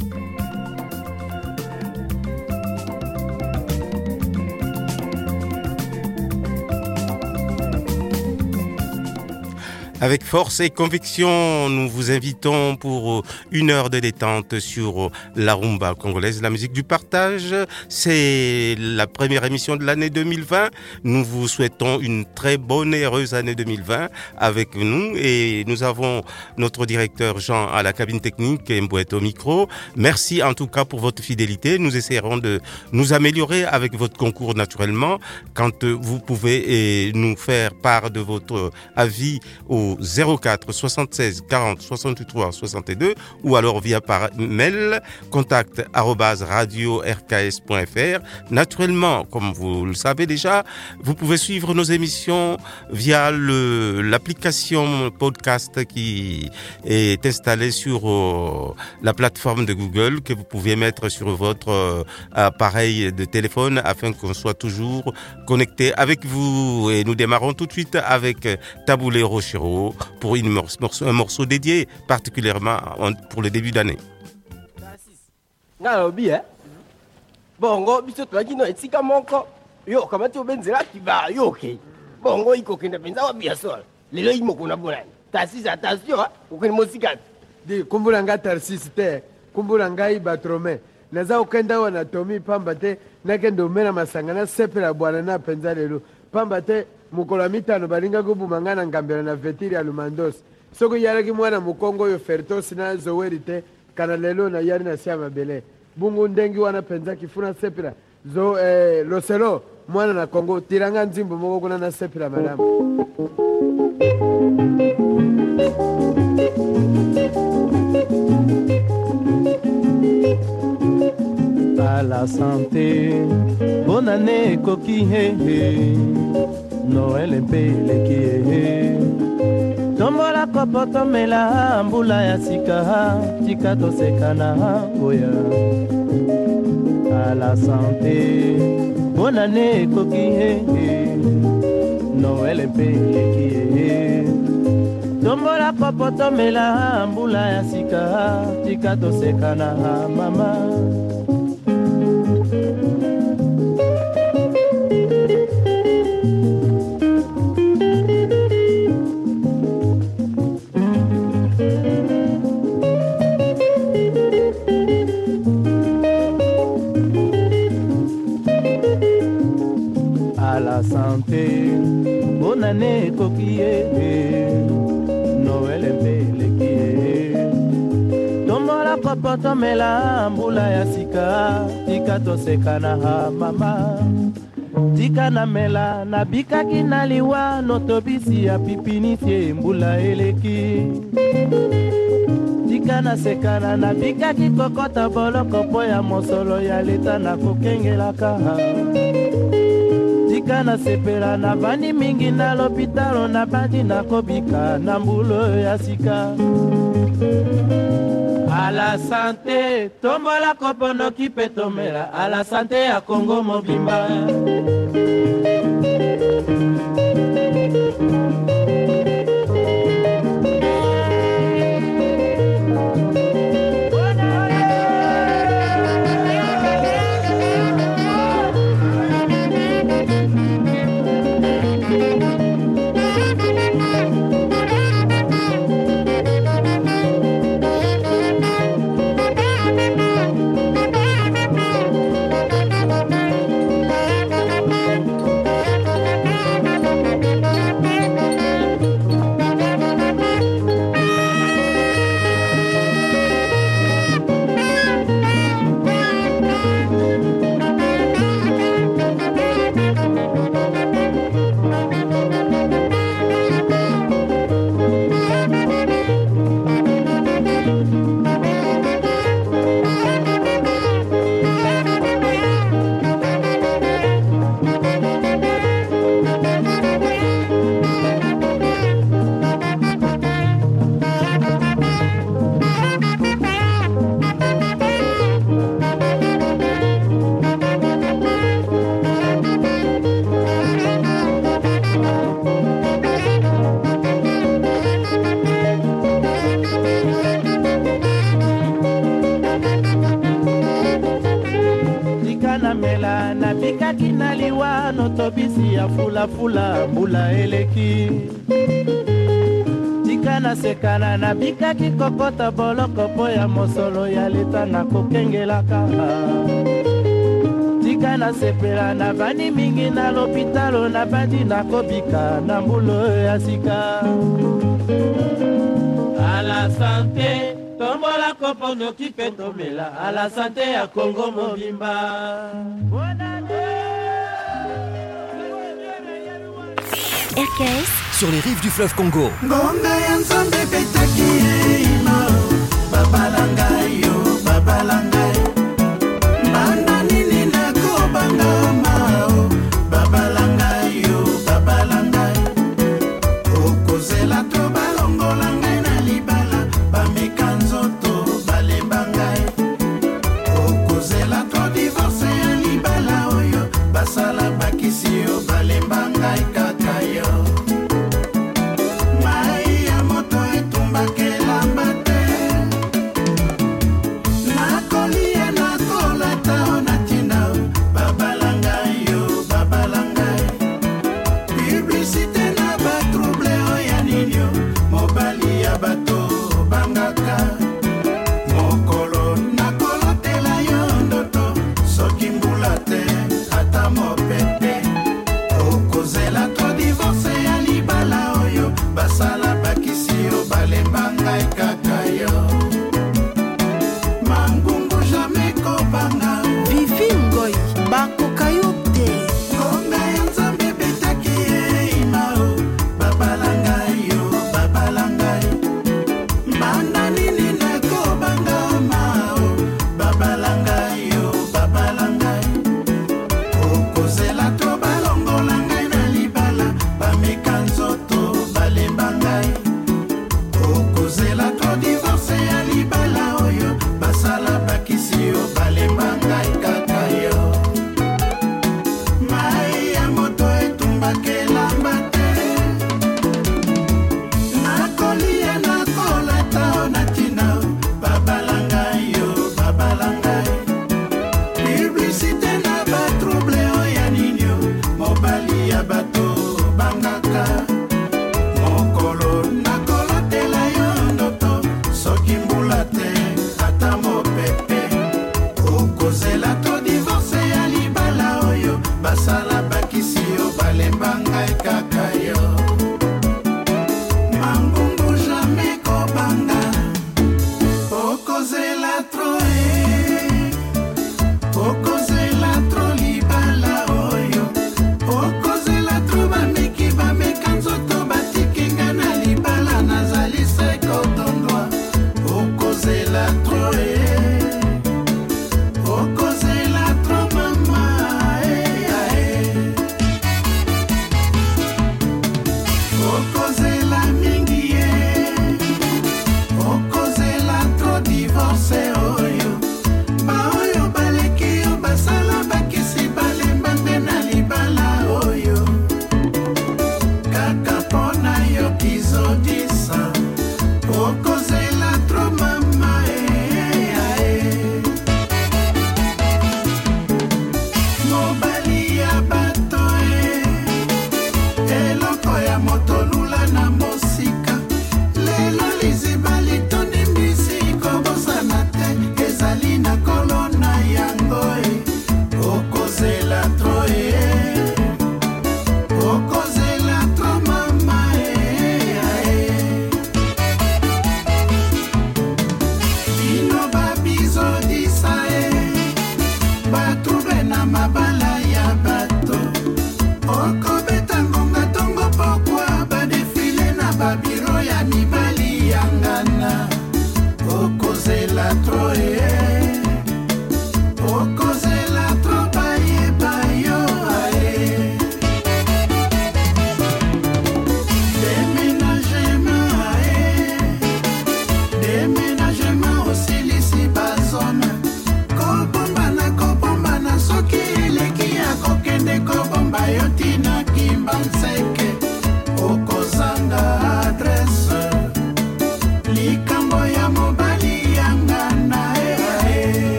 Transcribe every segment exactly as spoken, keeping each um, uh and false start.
Avec force et conviction, nous vous invitons pour une heure de détente sur la rumba congolaise, la musique du partage. C'est la première émission de l'année deux mille vingt. Nous vous souhaitons une très bonne et heureuse année deux mille vingt avec nous. Et nous avons notre directeur Jean à la cabine technique et Mbouette au micro. Merci en tout cas pour votre fidélité. Nous essaierons de nous améliorer avec votre concours naturellement. Quand vous pouvez nous faire part de votre avis au zéro quatre soixante-seize quarante soixante-trois soixante-deux ou alors via par mail contact arobase radio r k s point f r. Naturellement, comme vous le savez déjà, vous pouvez suivre nos émissions via le l'application podcast qui est installée sur euh, la plateforme de Google que vous pouvez mettre sur votre euh, appareil de téléphone afin qu'on soit toujours connecté avec vous. Et nous démarrons tout de suite avec Taboulé Rochero pour une morceau, un morceau dédié particulièrement pour le début d'année. Bongo biso twakino etika moko yo kama tu benzela kiba yo okay bongo iko kenda benza wa biasola lelo imo kuna bonani Tarsis attention ukeni mosika di kumbula nga Tarsis te kumbula ngai Batrome naza ukenda wana Tomi pamba te nakendo mena masangana sepela bwana na penza lelo pamba te mukolo mitano balinga kubuma na ngambela na vetiri ya Lumandos soko yaraki mwana mukongo yo Fertos na Zowerite kana lelo na yari na siama bele bungu ndengi wana penza kifuna sepira zo eh, loselo mwana na Kongo tiranga nzimbo moko kuna na sepira madame. À la santé, bonne année coquille, Noël empeleki tombola kopo tomela mbula ya sika tika tosekana oya. À la santé, bonne année coquille, Noël empeleki tombola kopo tomela mbula ya sika tika tosekana mama. Santé, bonne année coquille, Noël empeleki tombola kopo tomela mbula ya sika tika tosekana mama. Tika na mela na bikaki na liwa notobisi ya pipinitie mbula eleki tika na sekana na bikaki kokota boloko po ya mosolo ya leta na kokengelaka tika na sepela na bandi mingi na lopitalo na bandi na kobika na mbulo ya sika. À la santé, tombola kopono kipe tomela. À la santé ya Congo mobimba. fulafula mbula eleki tika nasekana nabikaki kokota boloko po ya mosolo ya leta nakokengelaka tika nasepela nabandi mingi na lopitalo nabandi nakobika na mbulo ya sika. À la santé tombola kopo noki pe tomela à la santé ya Congo mobimba. R K S sur les rives du fleuve Congo. Ngonga ya nzambe betaki eima babalanga yo babalanga banda nini nakobanga mao babalanga yo babalanga okozela to balongola ngai na libala bameka nzoto balemba ngai okozela to divorce ya libala oyo basala bakisi yo balemba ngai kaka yo mai ya moto etumbakela te nakolia nakolata onatina babalanga yo babalanga publicité na batrouble oya ninyo mobali ya bato bangaka mokolo nakolotela yo ndoto soki mbula te ata mopepe okozela to divorce ya libala oyo basala bakisi yo balemba ngai kaka yo mangungu jamais kobanga Vivi Ngoi bakoka yo te ngonga ya nzambe betaki eima o babalanga yo babalanga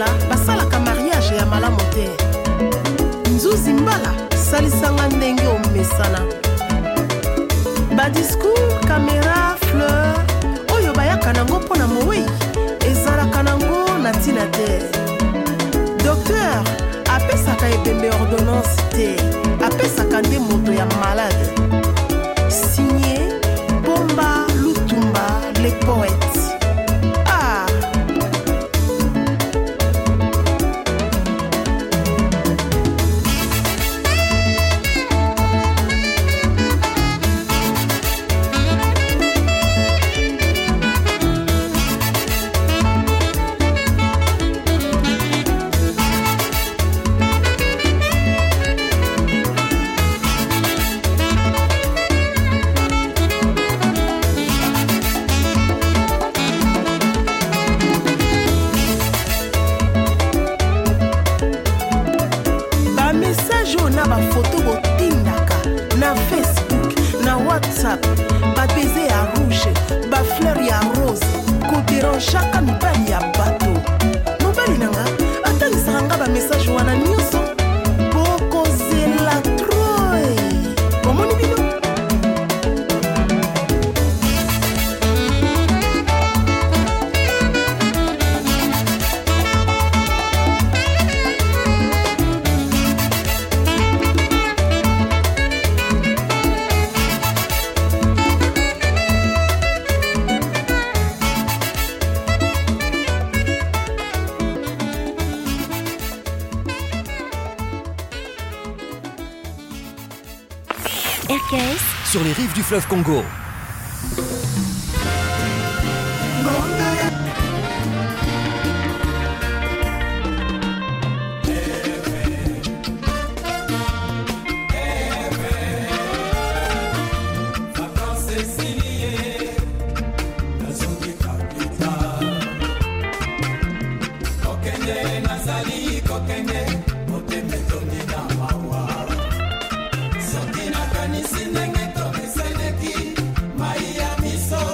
mbala basalaka mariage ya malamu te. Nzuzi mbala salisanga ndenge omesana. Badiscours, caméra, fleur oyo bayaka nango mpona mowei ezalaka nango na ntina te. Docteur apesaka ebembe ordonnance te, apesaka nde moto ya malade. Signé Bomba Lutumba, les poètes. Ah bapeze ya rouge, bafleur ya rose, kodéran chaka mibali ya bato. Mobali nanga atangisaka nga bamessage wana nyonso bokozela troe. Omoni bino? R K S sur les rives du fleuve Congo. Soki na kanisi ndenge tomeseneki mai ya miso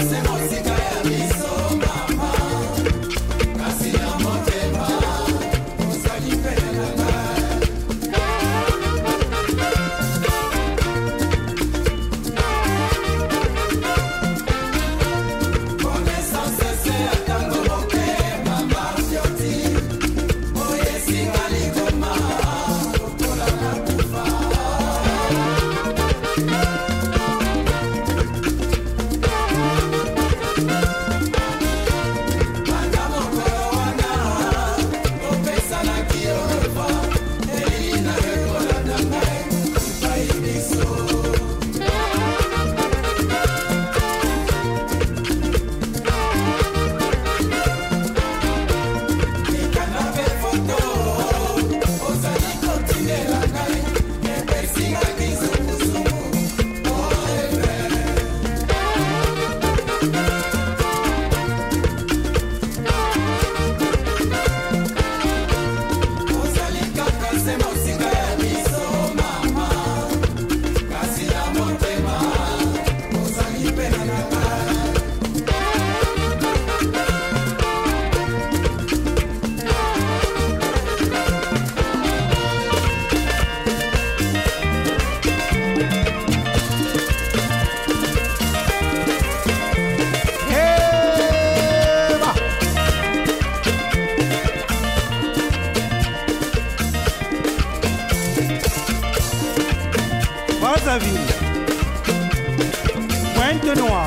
Brazzaville, Pointe-Noire,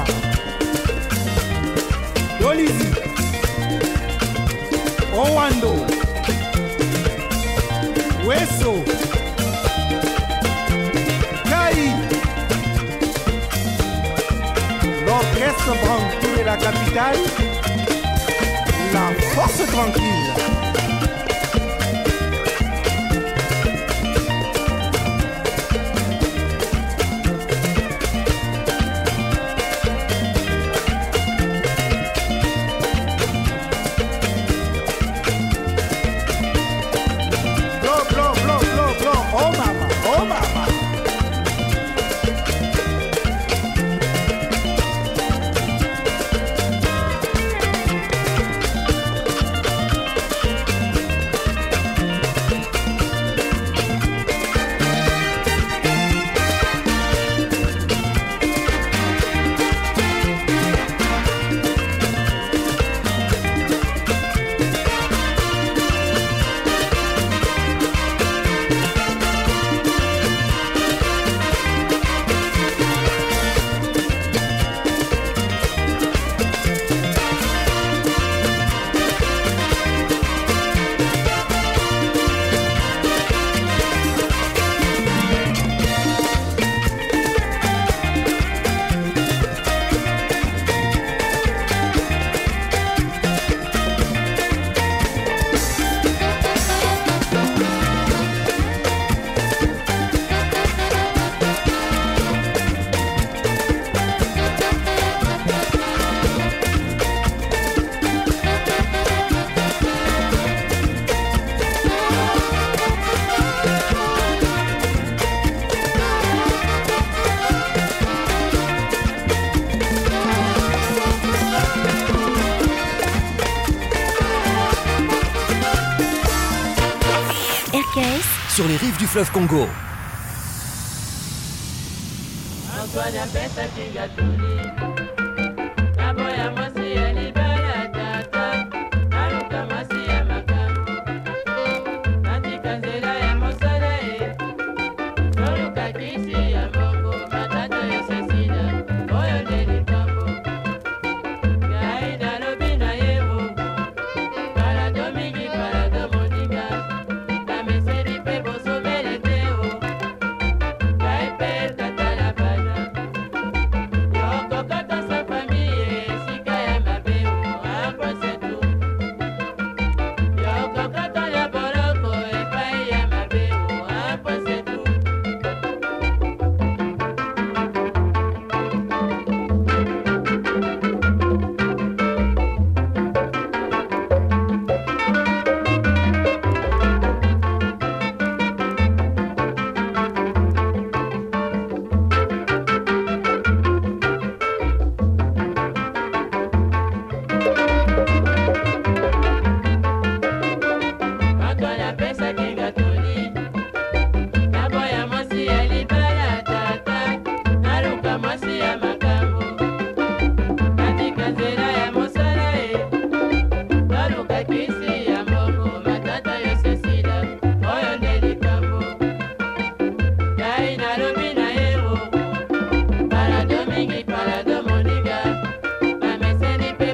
Dolisie, Owando, Wesso, Caï, l'orchestre Branco de la capitale, la force tranquille. Sur les rives du fleuve Congo. Yo,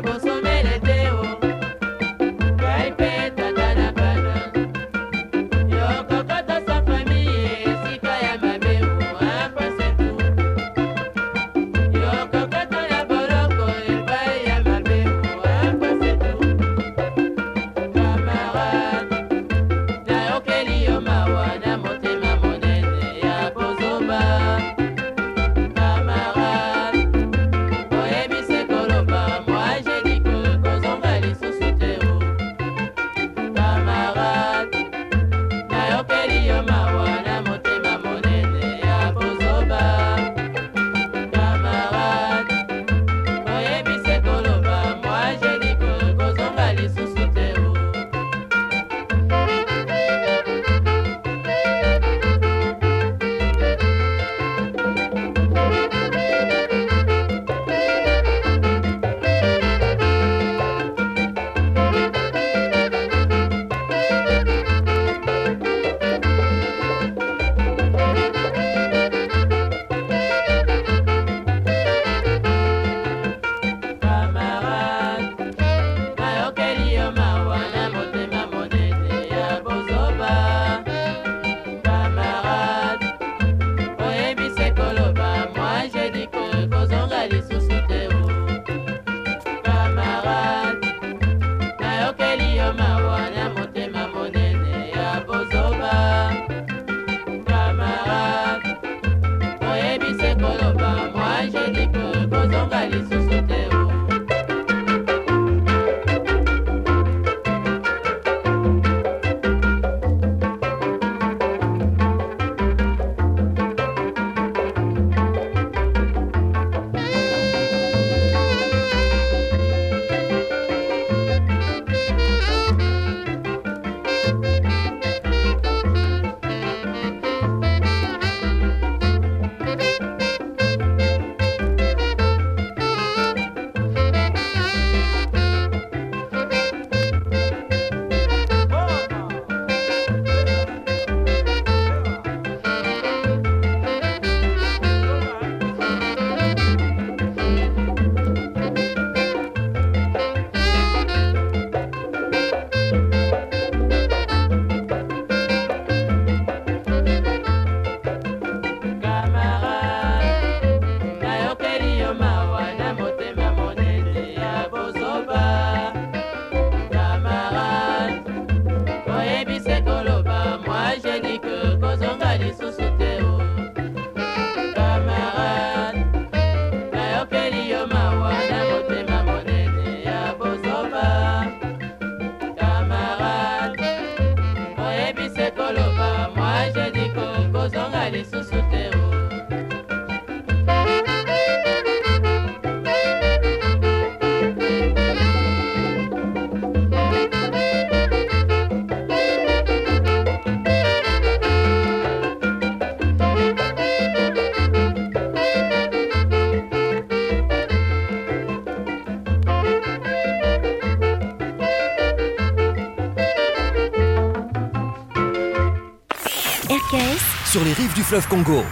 Sur les rives du fleuve Congo.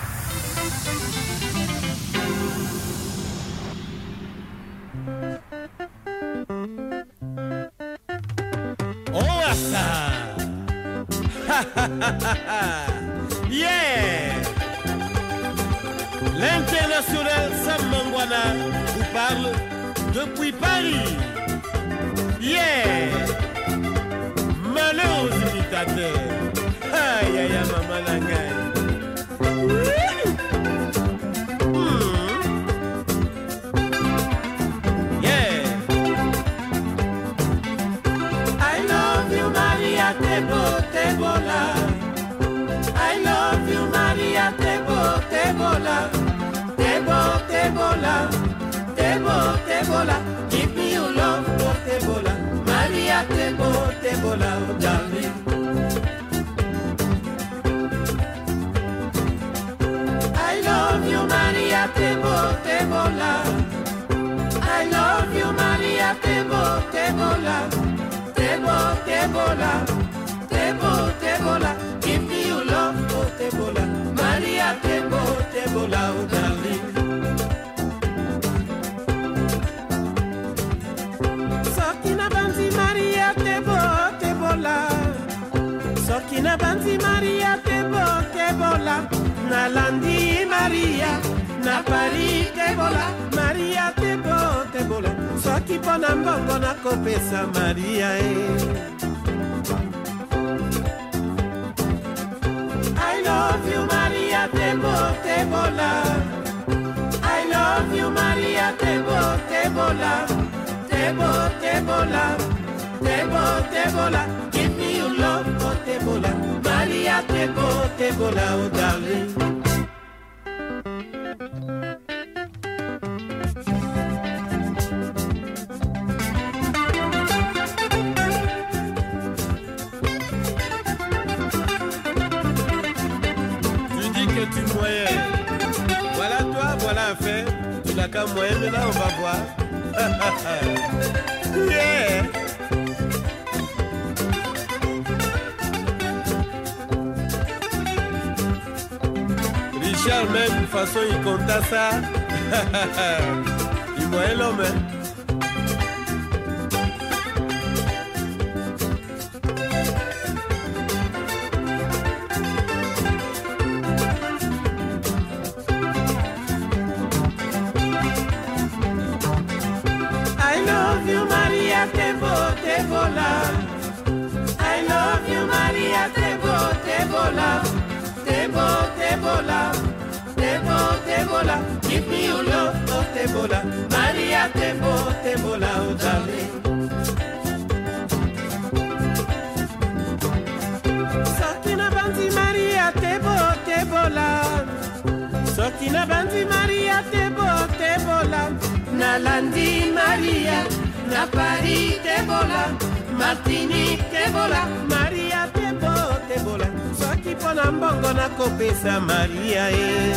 Oh ça. Yeah. L'international Sam Mangwana vous parle depuis Paris. Yeah. Malheur aux imitateurs. Aïe aïe aïe maman la gagne. Yeah. I love you Maria Tebo Tebola. I love you Maria Tebo Tebola. Tebo Tebola. Tebo Tebola. Give me your love for Tebola. Maria Tebo Tebola, oh darling. I love you, Maria Tebo, Tebola. I love you, Maria Tebo, Tebola. Tebo, Tebola. Tebo, Tebola. Give me your love, oh Tebola. Maria Tebo, Tebola, oh darling. soki na banzi Maria tebo tebola nalandi Maria na Paris tebola Maria tebo tebola soki mpo na mbongo nakopesa Maria e I love you Maria tebo tebola I love you Maria tebo tebola tebo tebola tebo tebola give me your love oh tebola Maria tebo tebola oh darling. Tu moyen. Voilà toi, voilà un fait. Tu n'as qu'un moyen, mais là on va voir. Yeah. Richard même, de toute façon il compta ça. Il moyen l'homme. Hein. I love you Maria tebo tebola tebo tebola tebo tebola give me your love oh tebola Maria tebo tebola oh darling. Soki na banzi Maria tebo tebola soki na banzi Maria tebo tebola nalandi Maria na Paris tebola Martinique tebola Maria tebo tebola soki mpo na mbongo nakopesa Maria e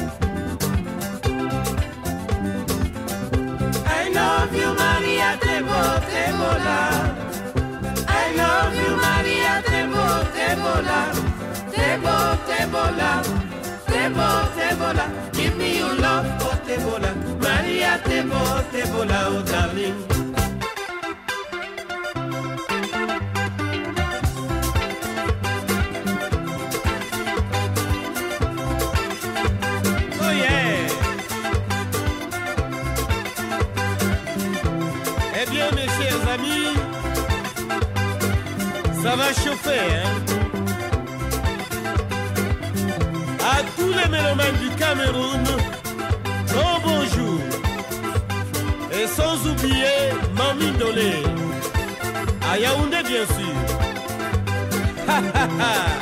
I love you Maria tebo tebola I love you Maria tebo tebola tebo tebola tebo tebola give me your love oh tebola Maria tebo tebola oh darling. Ça va chauffer, hein? À tous les mélomanes du Cameroun, bon bonjour. Et sans oublier Mami Dolé, à Yaoundé bien sûr. Ha ha ha!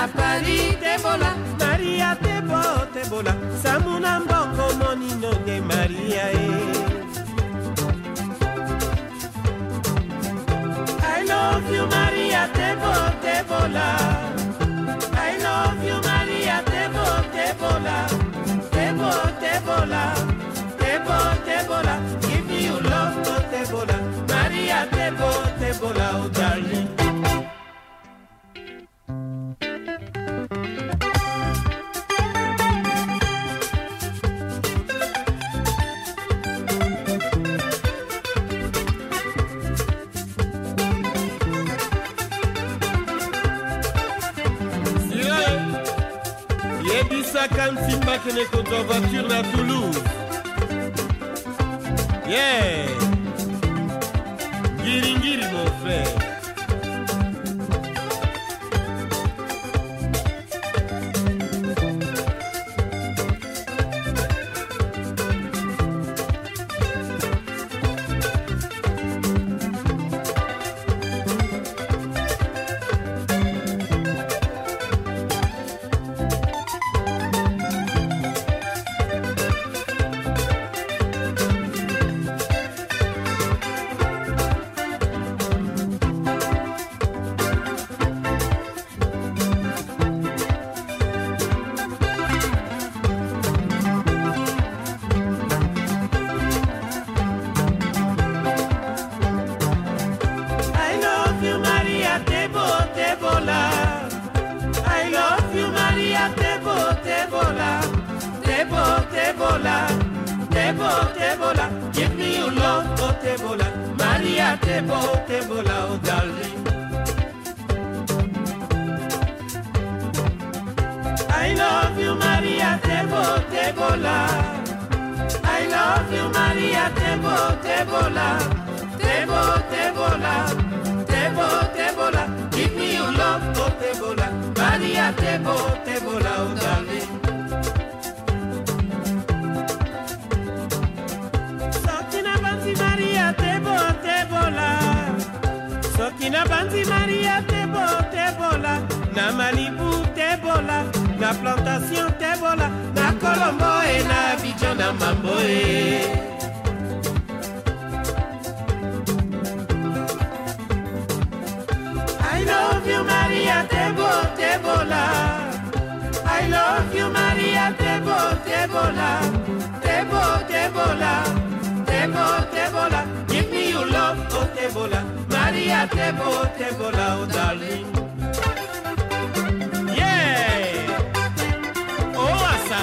Paris Tebola, Maria Tebo Tebola, Samuna Mboko Monino de Maria e. I love you Maria Tebo Tebola, I love you Maria Tebo Tebola, Tebo Tebola, Tebo Tebola, give me your love oh Tebola, Maria Tebo Tebola, oh darling. Quand Simba qui n'est contre ta voiture à Toulouse. Yeah. Giringiri mon frère. Tebola, Tebo, Tebola, give me your love, oh Tebola, Maria Tebo, Tebola, oh darling. I love you, Maria Tebo, Tebola. I love you, Maria Tebo, Tebola, Tebo, Tebola, Tebo, Tebola, give me your love, oh Tebola, Maria Tebo, Tebola, oh darling. Maria Tebo Tebola, Sokina Banzi Maria Tebo Tebola, na Malibu Tebola, na Plantation Tebola, na Colombo et na Abidjan na Mamboe. I love you Maria Tebo Tebola, I love you Maria Tebo Tebola, Tebo Tebola. Tebo, Tebola, give me your love, oh Tebola, Maria Tebo, Tebola, oh darling. Yeah! Oh, asa!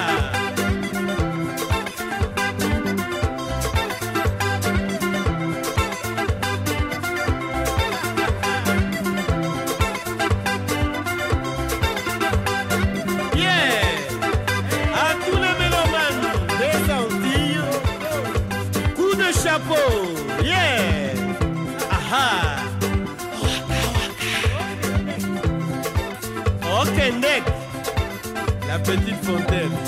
Yeah! À tous les mélomanes des Antilles, chapeau, yeah, aha, ok, Nek, la petite fontaine,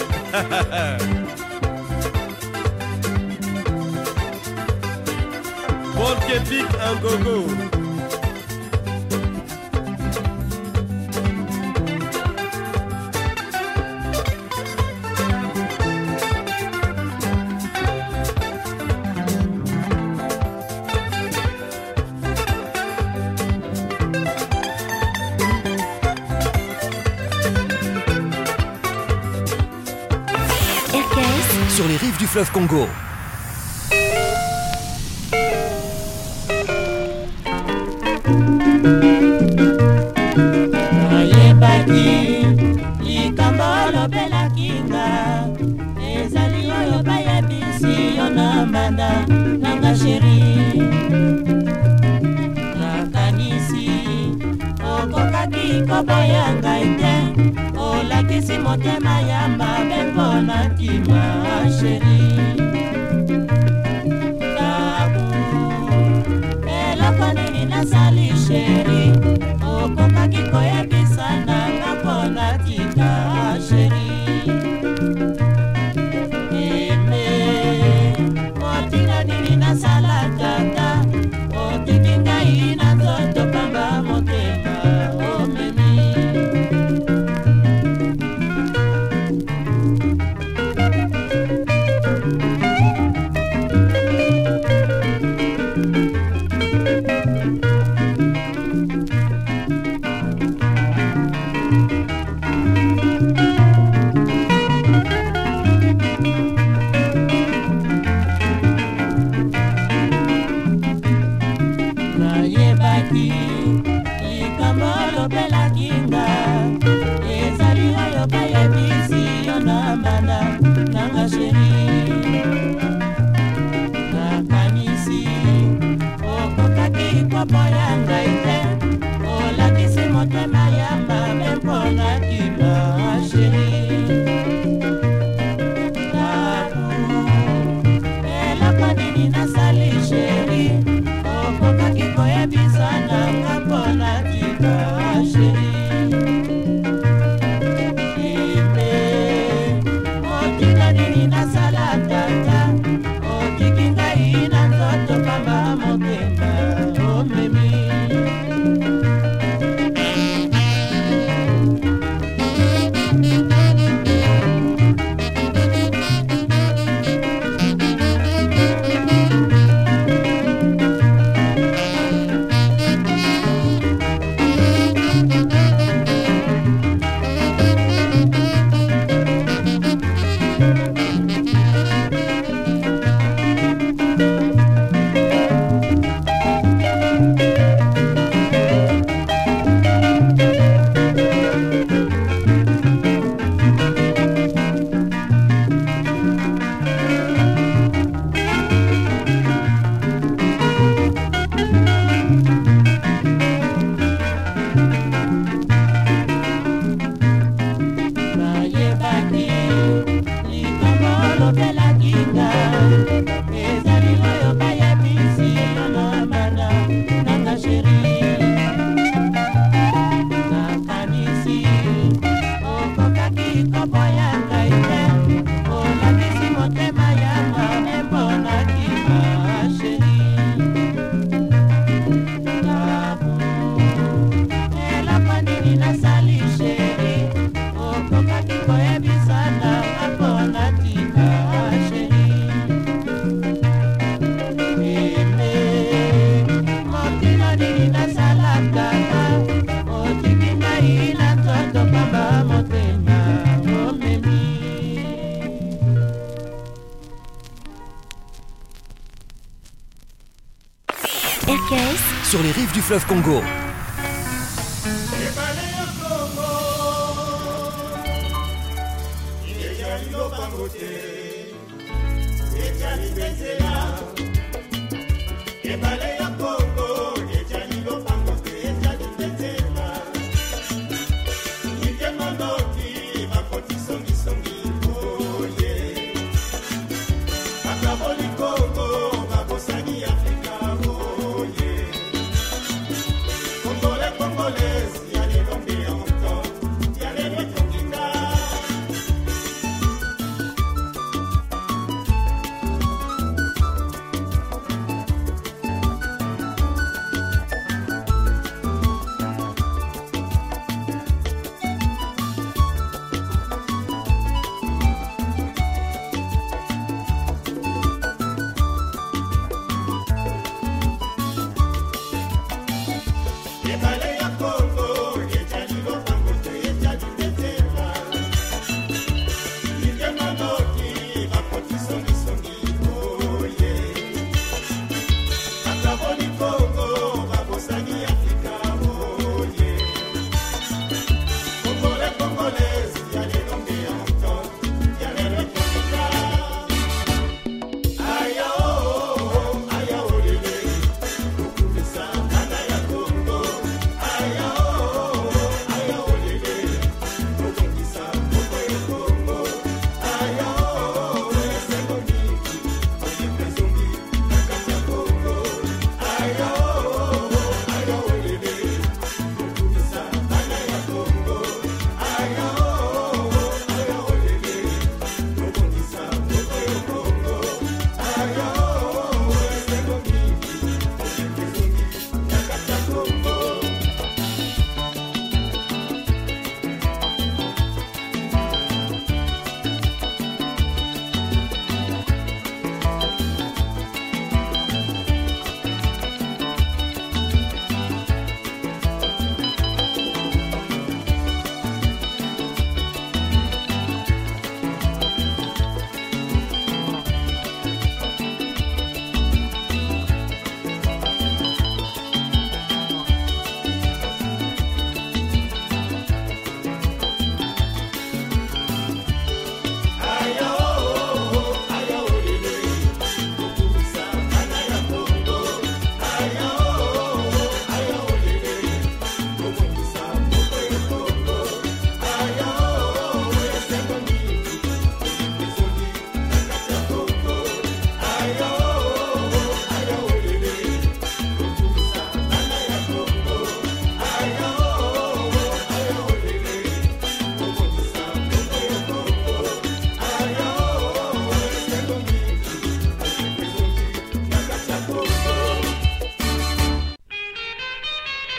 Volk Epic en gogo. Sur les rives du fleuve Congo. Ayebaki likambo lobelaki nga ezali oyo bayebisi yo na mbanda nanga sheri nakanisi okokaki koboya ngai te olakisi motema ya mabe mpona kima sheri tabu eloko nini nasali sheri okokaki koyebisa nanga mpona tika sheri eme motina nini nasala kaka otiki ngai na nzoto pamba motema omemi baki likambo lobelaki nga ezali oyo bayebisi yo na mbanda nanga sheri nakanisi okokaki koboya ngai te olakisi motema ya mabe mpona kiba sheri nasali sheri okokaki koyebisa nanga mpona tika sheri ipe motika nini nasala tata otiki ngai na nzoto pamba motema omemi Sur les rives du fleuve Congo.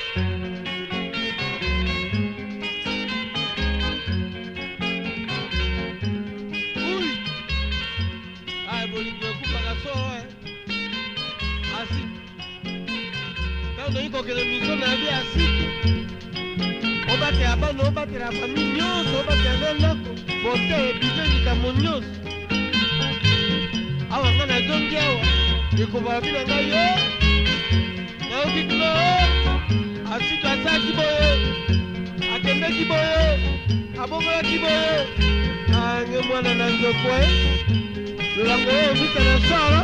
okele miso na vie asiki obatela bana obatela fami nyonso obatela ndako bote ebizo likambo nyonso awa nga nazongi awa ekobala bina ngai yo nayoki kuna asiki asalaki boye akendeki boye abongolaki boye ange mwana na nzoko lolango oyo vita na sala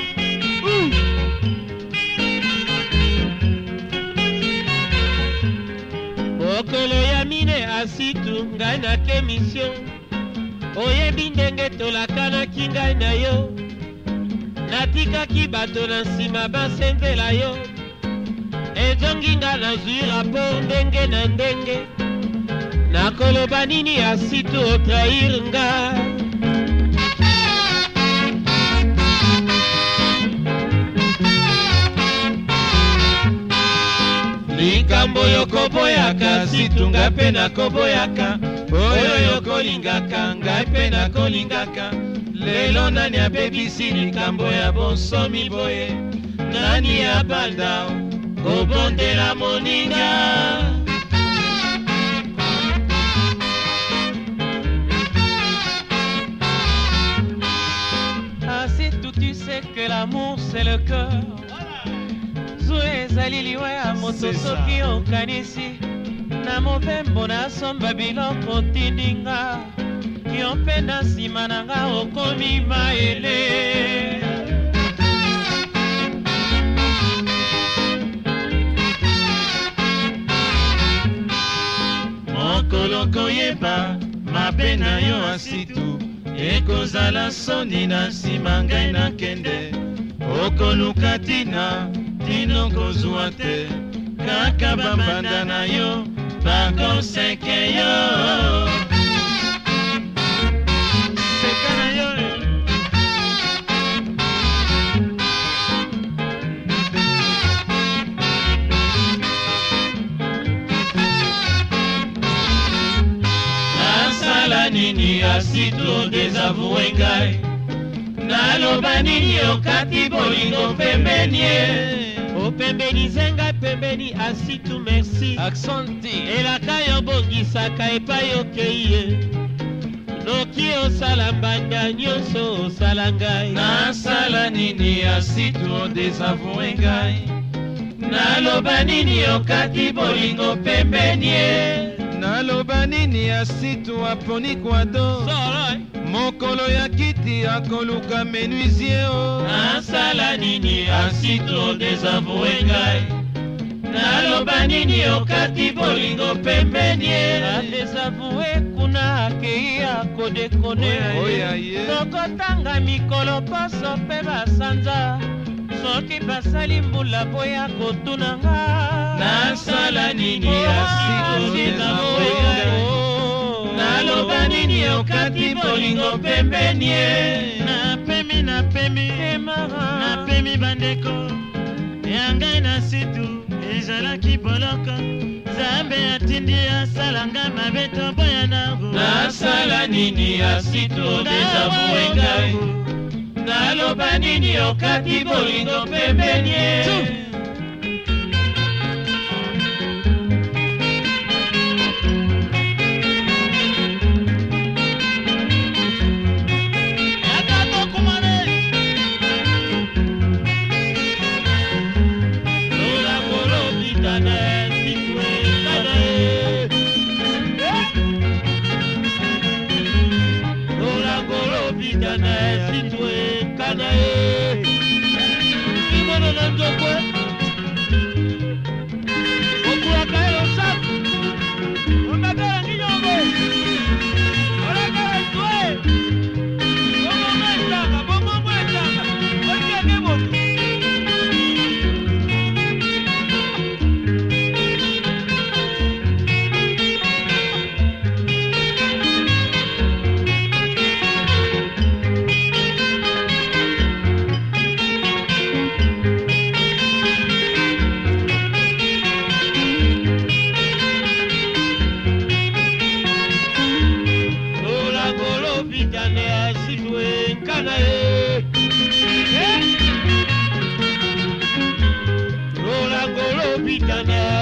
mokolo ya mine asitu ngai nake misio oyebi ndenge tolakanaki ngai na yo natikaki bato na nsima basenzela yo ezongi nga nazwi rapo ndenge na ndenge nakoloba nini asitu otrahir nga likambo yokoboyaka situnga mpe nakoboyaka oyo yokolingaka ngai mpe nakolingaka lelo nani abebisi likambo ya bonsomi boye nani abanda kobondela moninga ainsi tout tu sais que l'amour c'est le cœur ezali liwa ya moto soki okanisi na mobembo nasomba biloko tindinga yo mpe na nsima na nga okomi mayele mokolo koyeba mabe na yo asitu ekozala soni na nsima ngai nakende okoluka tina tino kozwa te kaka bambanda na yo bakoseke yo seka na yo nasala nini asitu dezavue ngai naloba nini okati bolingo pembeni opembeni zenga pembeni asitu merci aksanti elaka yo bongisaka epai okei ye noki osala mbanda nyonso osala ngai nasala nini asitu odesavue ngai naloba nini okati bolingo pembeni naloba nini asitu aponi kwado mokolo ya kiti akoluka menuisier o nasala nini asitu desavue ngai naloba nini okati bolingo pembeni adesavue kuna akei akodekone tokotanga mikolo poso mpe basanza soki basali mbula boya kotuna nga nasala nini asitu desavue ngai naloba nini okati bolingo pembeni napemi napemi napemi bandeko ya ngai na situ ezalaki boloko nzambe atindi asalanga mabe toboya nango nasala nini asitu desavue ngai naloba nini okati bolingo pembeni Kana e, kana e, imono na nzokwe.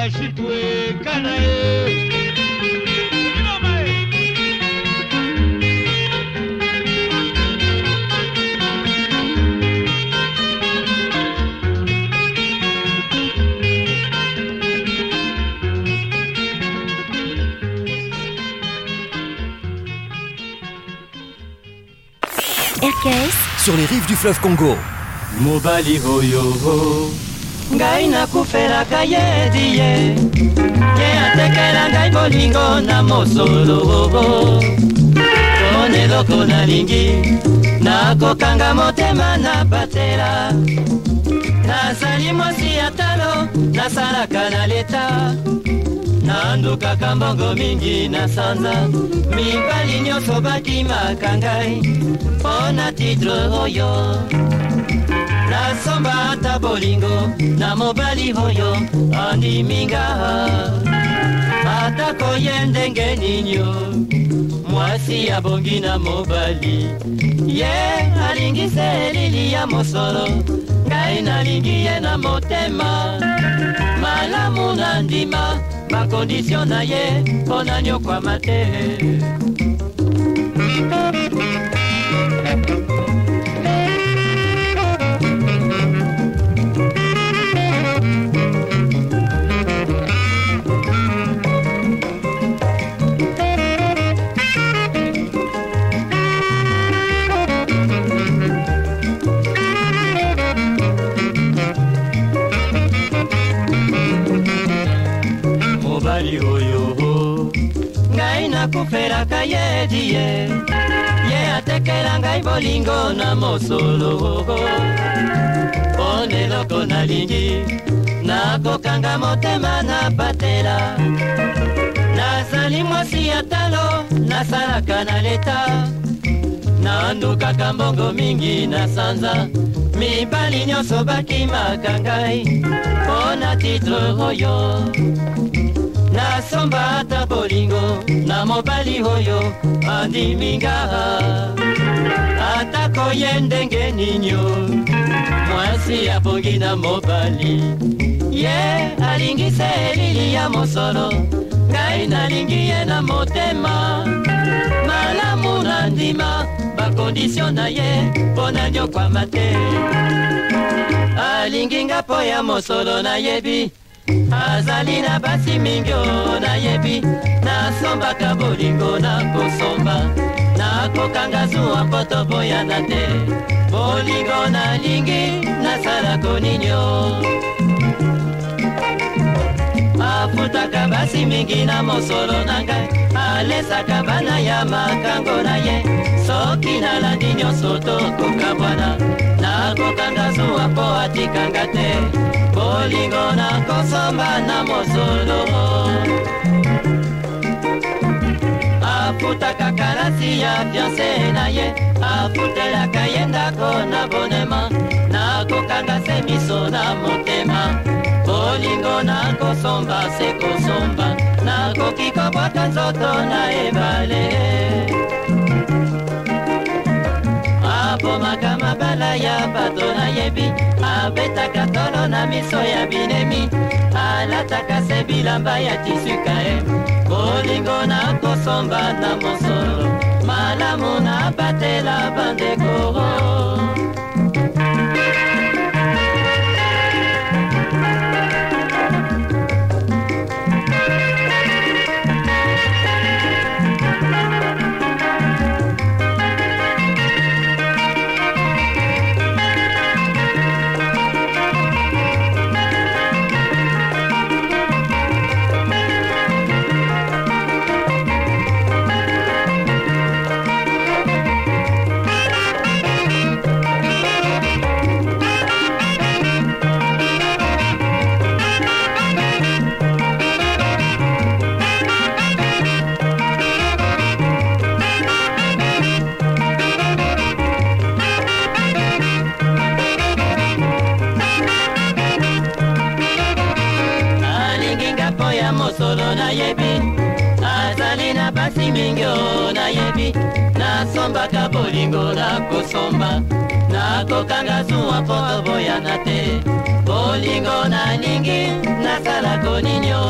shipwe kana ye. R K S sur les rives du fleuve Congo. Mobali hoyo ngai nakufelaka ye diye ye atekela ngai bolingo na mosolo pone eloko nalingi nakokanga motema na batela nazali mwasi ya talo nasalaka na leta nandukaka mbongo mingi na sanza mibali nyonso bakimaka ngai mpona titre oyo nasomba ata bolingo na mobali oyo andiminga atako ye ndenge ninyo mwasi abongi na mobali ye alingise elili ya mosolo ngai nalingi ye na motema malamu na ndima bakondisio na ye mpona nyokwama te. Nakufelaka ye diye ye atekela ngai bolingo na mosolo pone eloko nalingi nakokanga motema na batela nazali mwasi ya talo nasalaka na leta nandukaka mbongo mingi na sanza mibali nyonso bakimaka ngai mpona titre oyo nasomba ata bolingo na mobali oyo andiminga atako ye ndenge ninyo mwasi abongi na mobali ye alingise elili ya mosolo ngai nalingi ye na motema malamu na ndima bakondisio na ye mpona nyokwama te alingi nga po ya mosolo nayebi azali na basi mingi o nayebi nasombaka bolingo nakosomba nakokanga zuwa mpoto boyana te bolingo nalingi nasalako ninyo afutaka basi mingi na mosolo na ngai alesaka bana ya makango na ye soki nalandi nyonso tokokabwana nakokanga zuwa po atikanga te bolingo nakosomba na mosolo afutaka kalasi ya fiance na ye afutelaka ye ndako na bonema nakokanga se miso na motema bolingo nakosomba se kosomba nakoki kobwaka nzoto na ebale abomaka mabala ya bato nayebi abetaka tolo na miso ya binemi alataka se bilamba ya tisuka e bolingo nakosomba na mosolo malamu na batela bandekoro mosolo nayebi azali na basi mingi o nayebi nasombaka bolingo nakosomba nakokanga zuwa poto boyana te bolingo nalingi nasalako ninyo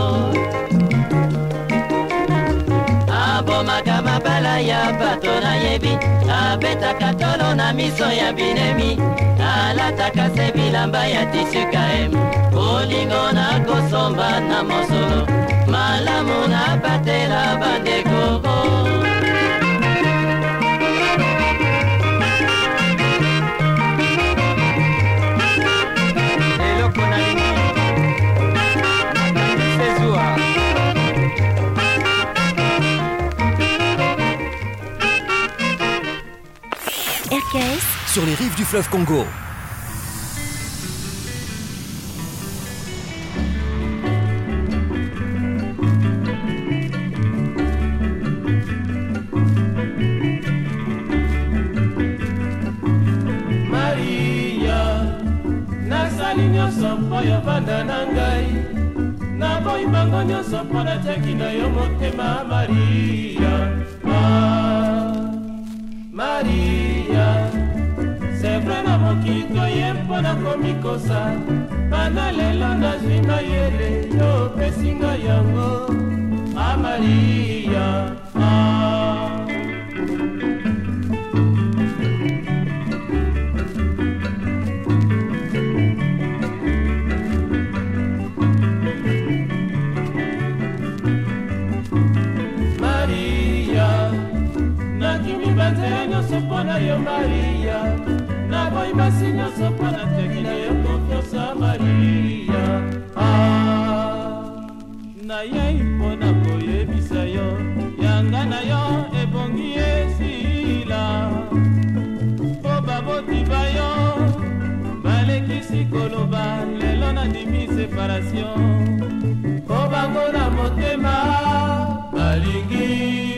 abomaka mabala ya bato nayebi abetaka tolo na miso ya binemi alataka se bilamba ya tisukaem bolingo nakosomba na mosolo malamu na batela bandeko R K S sur les rives du fleuve Congo. Maria, nasali nyonso mpo yo banda na ngai naboyi bango nyonso mpo natiaki na yo motema Maria. Ah, Maria, c'est vrai na mokili toye mpo na komikosa bana lelo nazwi mayele yo opesi ngai yango. Ah, Maria, ah. Banzela nyonso mpona yo Maria naboyi basi nyonso mpona teki na yo konfiansa Maria. Ah, nayei mpona koyebisa yo yanga na yo ebongi esila mpo baboti bayo balekisi koloba lelo nandimi separation mpo bango na motema balingi.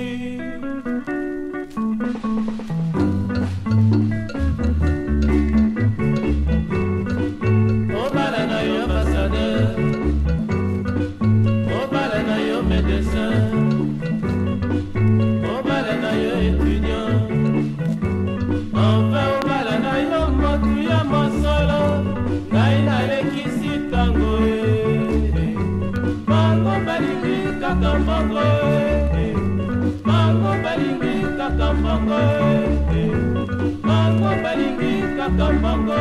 Mango balingi kakambango, mango balingi kakambango.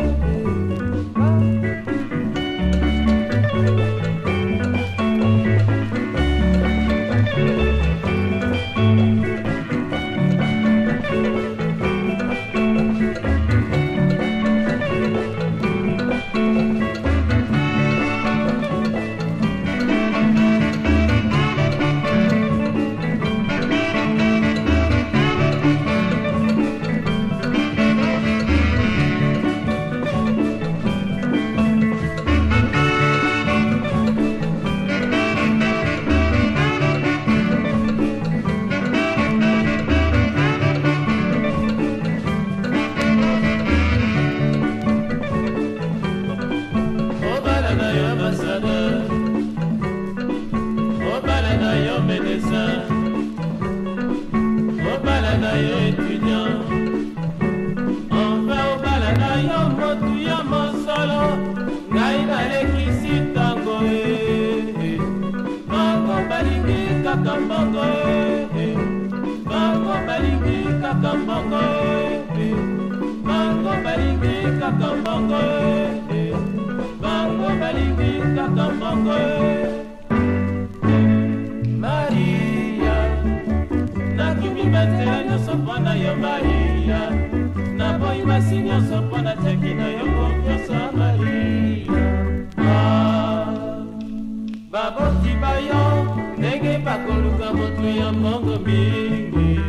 Maria, nakimi batela nyonso mpona yo Maria naboyi basi nyonso mpona teki na yo konfiansa Maria. Ah, baboti bayo ndenge bakoluka motu ya mbongo mingi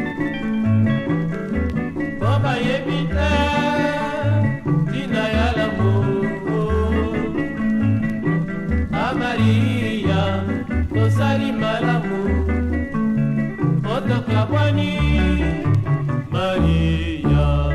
mpo bayebi te ntina ya lamour. Ah, Maria, tosali malamu otokabwani Maria.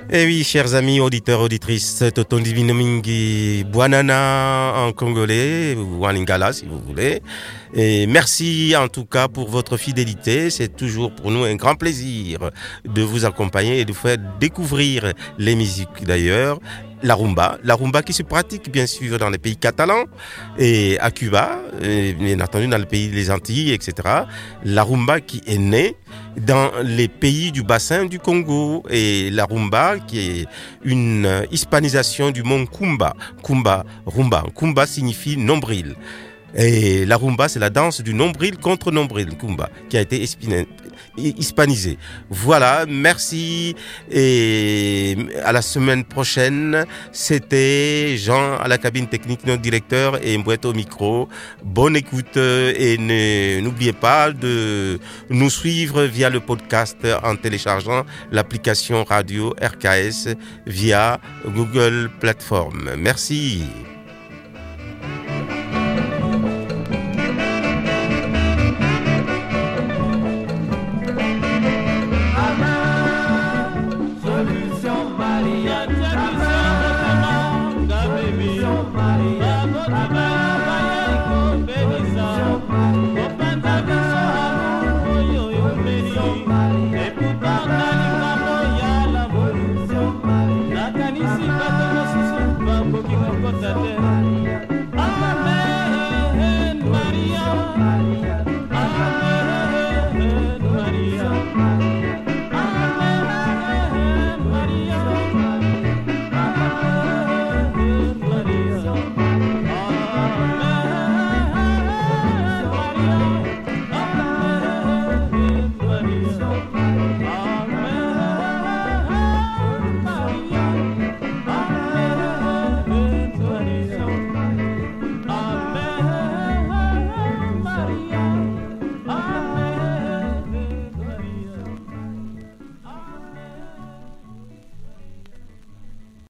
Eh oui, chers amis, auditeurs, auditrices, Toton Divino Mingi, Buanana en congolais, ou en lingala si vous voulez. Et merci en tout cas pour votre fidélité. C'est toujours pour nous un grand plaisir de vous accompagner et de vous faire découvrir les musiques d'ailleurs. La rumba, la rumba qui se pratique bien sûr dans les pays catalans et à Cuba, et bien entendu dans les pays des Antilles, et cetera. La rumba qui est née dans les pays du bassin du Congo et la rumba qui est une hispanisation du mot Kumba. Kumba, rumba. Kumba signifie nombril. Et la rumba, c'est la danse du nombril contre nombril, Kumba, qui a été hispanisé. Voilà, merci et à la semaine prochaine. C'était Jean à la cabine technique, notre directeur, et Mbouette au micro. Bonne écoute et ne, n'oubliez pas de nous suivre via le podcast en téléchargeant l'application radio R K S via Google Platform. Merci. Nakanisi bato mosusu bamboki kokota te